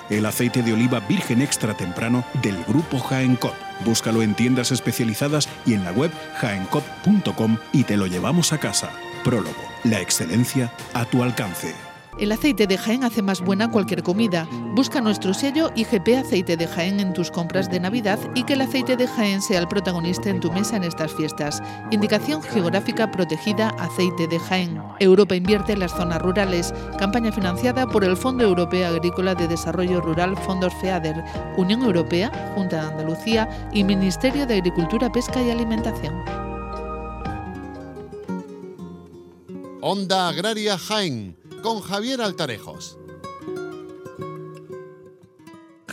el aceite de oliva virgen extra temprano del Grupo Jaencop. Búscalo en tiendas especializadas y en la web jaencop.com y te lo llevamos a casa. Prólogo, la excelencia a tu alcance. El aceite de Jaén hace más buena cualquier comida. Busca nuestro sello IGP Aceite de Jaén en tus compras de Navidad y que el aceite de Jaén sea el protagonista en tu mesa en estas fiestas. Indicación geográfica protegida Aceite de Jaén. Europa invierte en las zonas rurales. Campaña financiada por el Fondo Europeo Agrícola de Desarrollo Rural, Fondos FEADER, Unión Europea, Junta de Andalucía y Ministerio de Agricultura, Pesca y Alimentación. Onda Agraria Jaén, con Javier Altarejos.